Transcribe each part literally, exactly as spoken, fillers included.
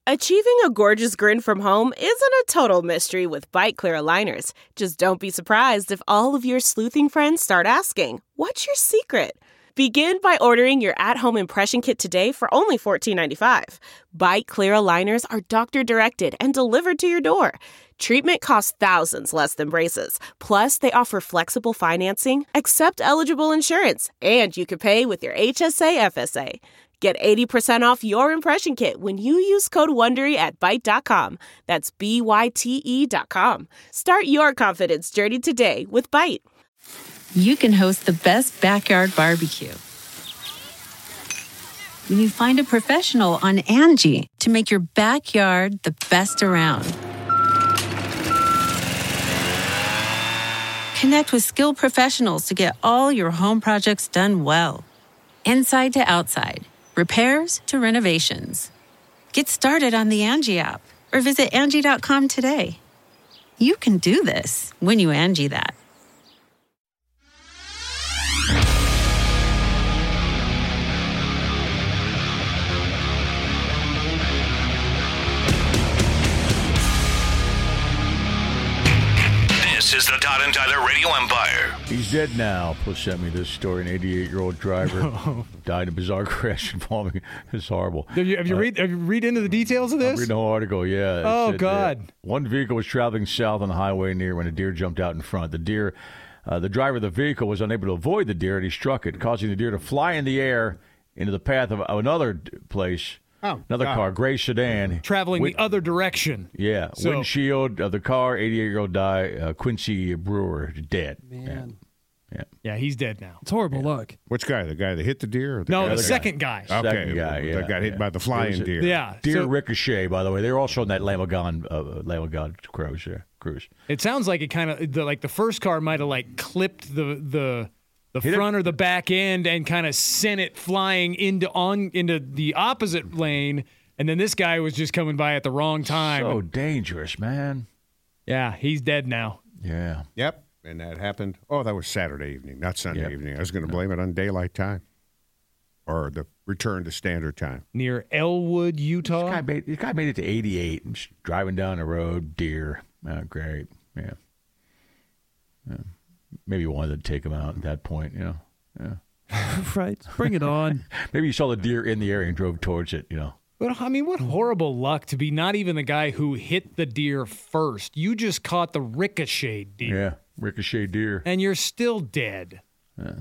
Achieving a gorgeous grin from home isn't a total mystery with Byte Clear aligners. Just don't be surprised if all of your sleuthing friends start asking, "What's your secret?" Begin by ordering your at-home impression kit today for only fourteen ninety-five. Byte Clear aligners are doctor-directed and delivered to your door. Treatment costs thousands less than braces. Plus, they offer flexible financing, accept eligible insurance, and you can pay with your H S A F S A. Get eighty percent off your impression kit when you use code WONDERY at byte dot com. That's B Y T E dot com. Start your confidence journey today with Byte. You can host the best backyard barbecue when you find a professional on Angie to make your backyard the best around. Connect with skilled professionals to get all your home projects done well. Inside to outside. Repairs to renovations. Get started on the Angie app or visit Angie dot com today. You can do this when you Angie that. This is the Todd and Tyler Radio Empire. He's dead now. Plus sent me this story. An eighty-eight-year-old driver died in a bizarre crash involving. It's horrible. Have you, have you uh, read have you read into the details of this? I read the whole article. Yeah. Oh said, God. Uh, one vehicle was traveling south on the highway near when a deer jumped out in front. The deer, uh, the driver of the vehicle was unable to avoid the deer, and he struck it, causing the deer to fly in the air into the path of, of another place. Oh, another God. car, gray sedan. Traveling Win- the other direction. Yeah. So- Windshield of the car, eighty-eight-year-old die, uh, Quincy Brewer, dead. Man. Yeah. Yeah, he's dead now. It's horrible luck. Which guy? The guy that hit the deer? Or the No, guy the that second guy. got, okay, Second guy, yeah, that got hit yeah. by the It flying was a- deer. Yeah. Deer so Ricochet, by the way. They were also on that Lamb of God, uh, Lamb of God cruise. Yeah, cruise. it sounds like it kind of the, like the first car might have like clipped the the the Hit front it. or the back end and kind of sent it flying into on into the opposite lane, and then this guy was just coming by at the wrong time. So dangerous, man. Yeah, he's dead now. Yeah. Yep. And that happened. Oh, that was Saturday evening, not Sunday Yep. evening. I was going to blame it on daylight time or the return to standard time. Near Elwood, This Utah. guy made, this guy made it to eighty-eight and just driving down the road, deer. Oh, great. Yeah. yeah. Maybe you wanted to take him out at that point, you know. Yeah. Right. Bring it on. Maybe you saw the deer in the area and drove towards it, you know. But I mean, what horrible luck to be not even the guy who hit the deer first. You just caught the ricocheted deer. Yeah. Ricochet deer. And you're still dead. Yeah.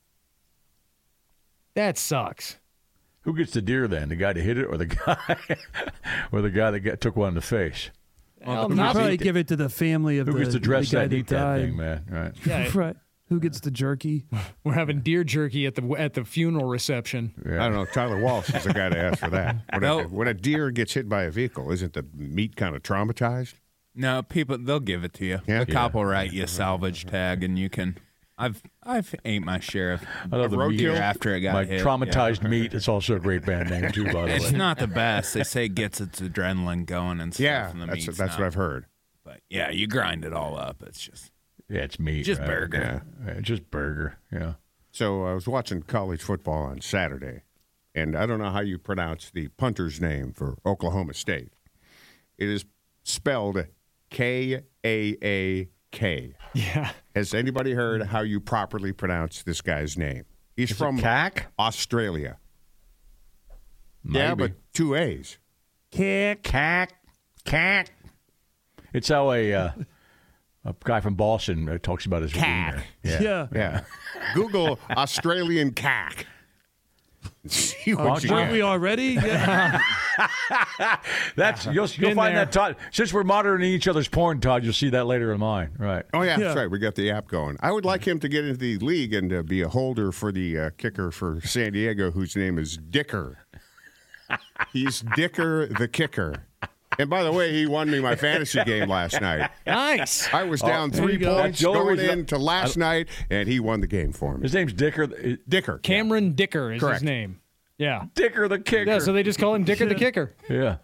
That sucks. Who gets the deer then? The guy that hit it or the guy or the guy that got, took one in the face? Well, We'll not probably give it to the family of Who the, gets to dress the guy that, that eat that died. thing, man? Right. Yeah, Right. Who gets the jerky? we're having deer jerky at the at the funeral reception. Yeah. I don't know. Tyler Walsh is the guy to ask for that. When, a, when a deer gets hit by a vehicle, isn't the meat kind of traumatized? No, people they'll give it to you. Yeah? The cop will write you a salvage tag, and you can. I've I've ate my share of I love the meat. deer after it got My hit. traumatized yeah. meat. It's also a great band name too, by the It's way. not the best. They say it gets its adrenaline going and stuff. Yeah, and the that's, meat's that's not. what I've heard. But yeah, you grind it all up. It's just Yeah, it's meat. just right? burger. Yeah, just burger. Yeah. So I was watching college football on Saturday, and I don't know how you pronounce the punter's name for Oklahoma State. It is spelled K A A K. Yeah. Has anybody heard how you properly pronounce this guy's name? He's Is it from Cack? Australia. Yeah, Maybe. but two A's. Cack, cack, cack. It's how a uh, a guy from Boston uh, talks about his Cack. wiener. Yeah. Yeah. Google Australian cack. See Oh, what you Aren't get. we already? Yeah. That's you'll, you'll Been find there. that Todd. Since we're monitoring each other's porn, Todd, you'll see that later in mine. Right. Oh, yeah, Yeah. that's right. We got the app going. I would like him to get into the league and uh, be a holder for the uh, kicker for San Diego, whose name is Dicker. He's Dicker the kicker. And by the way, he won me my fantasy game last night. Nice. I was down there you three go. points That's the only going reason I- into last night, and he won the game for me. His name's Dicker. Dicker. Cameron Dicker is Correct. his name. Yeah. Dicker the kicker. Yeah, so they just call him Dicker the Kicker. yeah.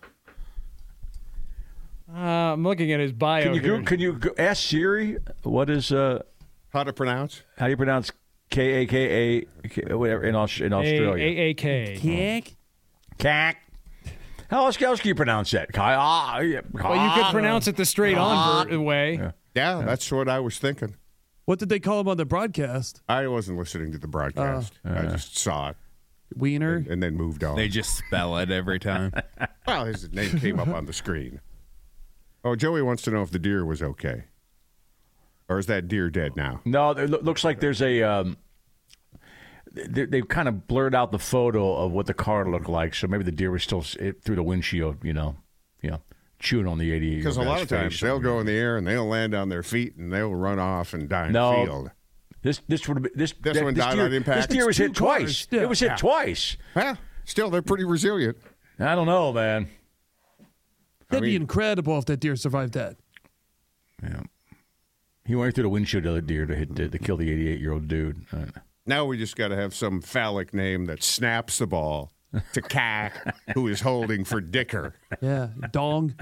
Uh, I'm looking at his bio Can you here. go, can you go, ask Siri what is uh How to pronounce? how do you pronounce K A K A whatever in Aus- in Australia? A A K. Kick. Cack. How else, how else can you pronounce that? Kai, ah, yeah, Well, you could pronounce it the straight on ver- way. Yeah. Yeah, that's what I was thinking. What did they call him on the broadcast? I wasn't listening to the broadcast. Uh, I just saw it Wiener? and, and then moved on. They just spell it every time. Well, his name came up on the screen. Oh, Joey wants to know if the deer was okay. Or is that deer dead now? No, it loo- looks like there's a. Um, they, they've kind of blurred out the photo of what the car looked like, so maybe the deer was still s- it, through the windshield, you know, you know, chewing on the eighty-eight. Because a lot of times they'll go in the air and they'll land on their feet and they'll run off and die in No. the field. This this would have been this. This that- one this died deer, on impact. This deer was It's hit two cars, twice. yeah. It was hit Yeah. twice. Well, still, they're pretty resilient. I don't know, man. That'd be mean- incredible if that deer survived that. Yeah. He went through the windshield of the deer to hit to, to kill the eighty-eight-year-old dude. Uh, Now we just got to have some phallic name that snaps the ball to Cack, who is holding for Dicker. Yeah, dong.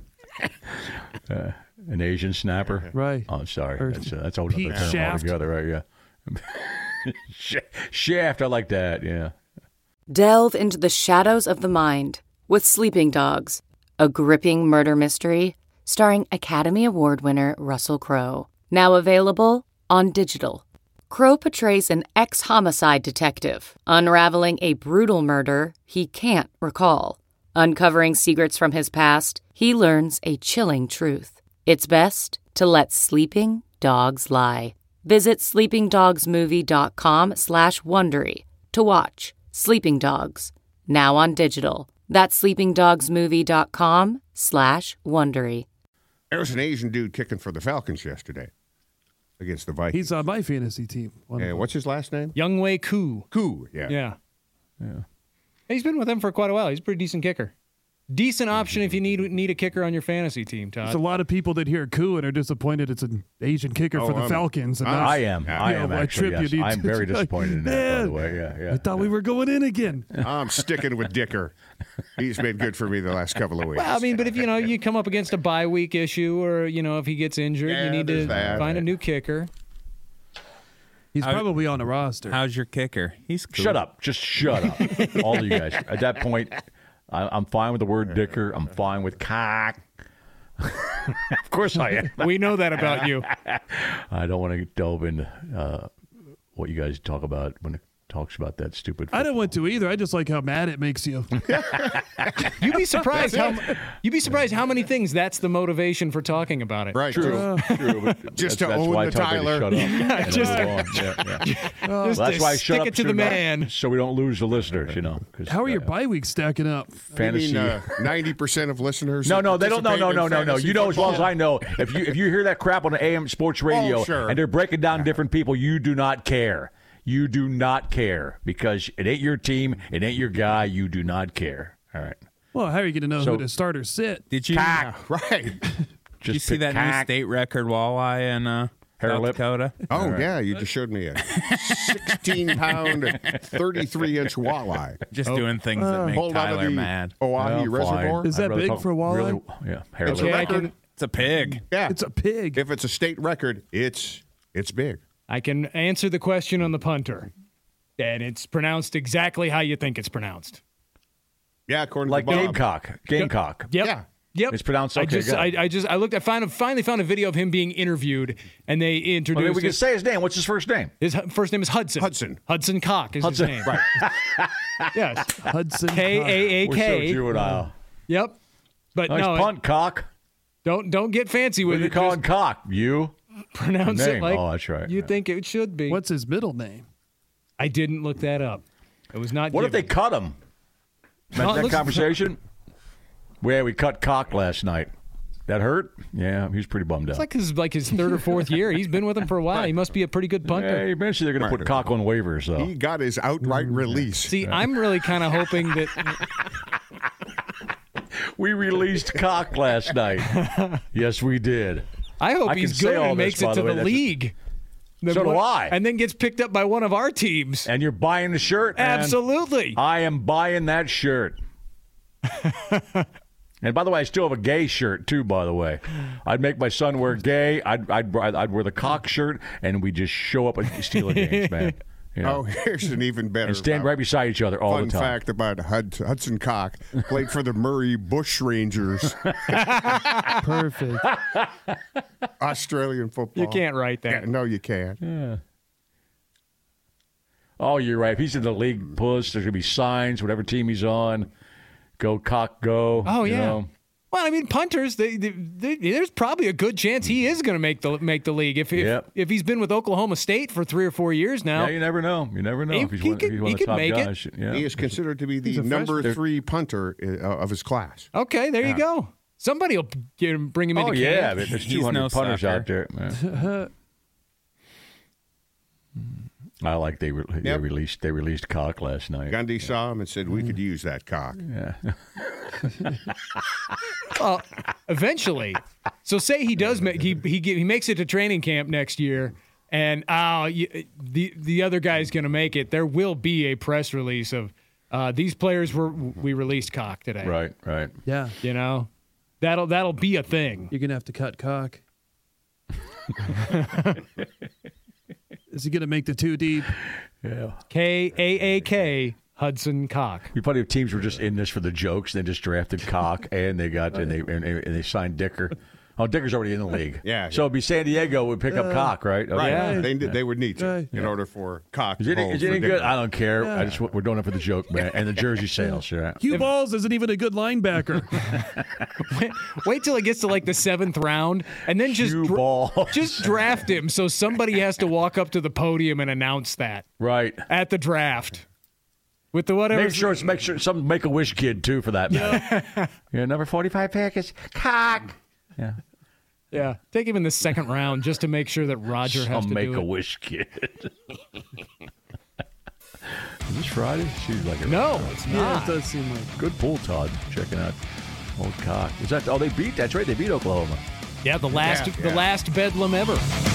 an Asian snapper. Right. Oh, sorry. Or That's uh, that's a whole other Pete term Shaft. altogether, right? Yeah. Sh- Shaft. I like that. Yeah. Delve into the shadows of the mind with Sleeping Dogs, a gripping murder mystery starring Academy Award winner Russell Crowe. Now available on digital. Crowe portrays an ex-homicide detective unraveling a brutal murder he can't recall. Uncovering secrets from his past, he learns a chilling truth. It's best to let sleeping dogs lie. Visit sleepingdogsmovie.com slash Wondery to watch Sleeping Dogs, now on digital. That's sleepingdogsmovie.com slash Wondery. There was an Asian dude kicking for the Falcons yesterday against the Vikings. He's on my fantasy team. One of Hey, them. what's his last name? Young Wei Koo. Koo. Yeah. Yeah. Yeah. He's been with them for quite a while. He's a pretty decent kicker. Decent option if you need need a kicker on your fantasy team, There's a Todd. lot of people that hear coup and are disappointed it's an Asian kicker Oh, for the I'm- Falcons. And I- that's- I am. Yeah. I you know, am I actually. trip you, Yes. dude. I'm very disappointed in that. By Man, the way, yeah, yeah. I thought we were going in again. I'm sticking with Dicker. He's been good for me the last couple of weeks. Well, I mean, but if you know you come up against a bye week issue, or you know if he gets injured, Yeah, you need to there's that. find a new kicker. He's How- probably on the roster. How's your kicker? He's cool. Shut up. Just shut up. All of you guys. At that point, I, I'm fine with the word dicker. I'm fine with cock. Of course I am. We know that about you. I don't want to delve into uh, what you guys talk about when it talks about that stupid. I don't football. want to either. I just like how mad it makes you. You'd be surprised how you'd be surprised how many things that's the motivation for talking about it. right. True. True. but Just that's, to that's own why I the tell everybody Tyler. to shut up. and just- move on. Yeah, yeah. Just Well, that's to why I stick shut up it to so the not- man. so we don't lose the listeners. You know. 'cause, How are your uh, bye weeks stacking up? fantasy? You mean uh, ninety percent of listeners? No, who no, they don't. No, participate no, in no, no, no. fantasy You know as well as football? I know. If you if you hear that crap on the A M Sports Radio Oh, sure. and they're breaking down different people, you do not care. You do not care because it ain't your team. It ain't your guy. You do not care. All right. Well, how are you going to know So- who to start or sit? Did you, Cock. Right. Just did you see pick that new cock. state record walleye in uh, Hair South lip? Dakota? Oh, yeah, you just showed me a sixteen pound, thirty-three inch walleye. Just doing things that make Pulled out of Tyler the mad. Oahe Well, fine. Reservoir. Is that I'd rather big talk for a walleye? Really, yeah. Hair It's a lip. Okay, I record. can It's a pig. Yeah. It's a pig. If it's a state record, it's it's big. I can answer the question on the punter, and it's pronounced exactly how you think it's pronounced. Yeah, according Like to Bob. Gamecock. Gamecock. Yep. Yeah. Yep. It's pronounced I okay, just, good. I, I just, I looked. I found, finally found a video of him being interviewed, and they Well, introduced. maybe we can his, say his name. What's his first name? his hu- first name is Hudson. Hudson. Hudson Cock is Hudson. his name. Right. Yes. Hudson. K A A We're so K. juvenile. Yep. But Nice no, punt, cock. don't don't get fancy What with are you it. calling Just cock? You? pronounce name? it like Oh, that's right. you Yeah. think it should be. What's his middle name? I didn't look that up. It was not. What if they given. cut him? Remember No, that listen- conversation? Where we cut cock last night. That hurt? Yeah, he was pretty bummed out. It's like his like his third or fourth year. He's been with him for a while. He must be a pretty good punter. Yeah, eventually they're going to put cock on waivers, though. He got his outright release. See, I'm really kind of hoping that We released cock last night. Yes, we did. I hope I can he's say good all and this, makes by it the to way. the That's a- league. The So do one- I. And then gets picked up by one of our teams. And you're buying the shirt, man. Absolutely. I am buying that shirt. And by the way, I still have a gay shirt too. By the way, I'd make my son wear gay. I'd I'd I'd wear the cock shirt, and we just show up at Steeler games, man. You know? Oh, here's an even better. And stand uh, right beside each other all fun the time. fact about Hud- Hudson Cock. Played for the Murray Bushrangers. Perfect. Australian football. You can't write that. Yeah, no, you can't. Yeah. Oh, you're right. If he's in the league push, there's going to be signs, whatever team he's on. Go, Cock, go. Oh, you yeah. know. Well, I mean, punters. They, they, they, there's probably a good chance he is going to make the make the league if if, Yep. if he's been with Oklahoma State for three or four years now. Yeah, you never know. You never know He- if he's he one, could- he's one he of the could top make it. guys. Yeah. He is considered to be the He's a number freshman. three punter uh, of his class. Okay, there you go. Somebody will get him, bring him into Oh, camp. yeah. But there's He's two hundred no punters sucker. out there. Man. I like they re- they Yep. released they released Cock last night. Gandhi saw him and said, we could use that cock. Yeah. Well, eventually. So say he does make he he get, he makes it to training camp next year, and oh, you, the the other guy's going to make it. There will be a press release of uh, these players were we released Cock today. Right, right. Yeah. You know, that'll that'll be a thing. You're going to have to cut cock. Is he going to make the two deep? Yeah. K A A K Hudson Cock. You probably have teams were just in this for the jokes. They just drafted Cock and they got and they and, and they signed Dicker. Oh, Dicker's already in the league. Yeah, So it'd be San Diego would pick up Cock, right? Okay. Right. Yeah. They, they would need to Right. in order for cock Is to it, hold is it for any good? Dicker. I don't care. I just we're doing it for the joke, man, and the jersey sales. Yeah. Hugh Balls isn't even a good linebacker. Wait till it gets to like the seventh round, and then just Cue dra- ball. just draft him. So somebody has to walk up to the podium and announce that Right. at the draft with the whatever. Make sure it's make sure some Make a Wish kid too for that matter. Yeah, number forty five package Cock. Yeah. Yeah, take him in the second round just to make sure that Roger has Some to Make do a it. Wish kid. Is this Friday? Seems like it. No, it's yeah, not. it does seem like. Good pull, Todd. Checking out old Cock. Was that? Oh, they beat. That's right. They beat Oklahoma. Yeah, the last Yeah, the yeah. last bedlam ever.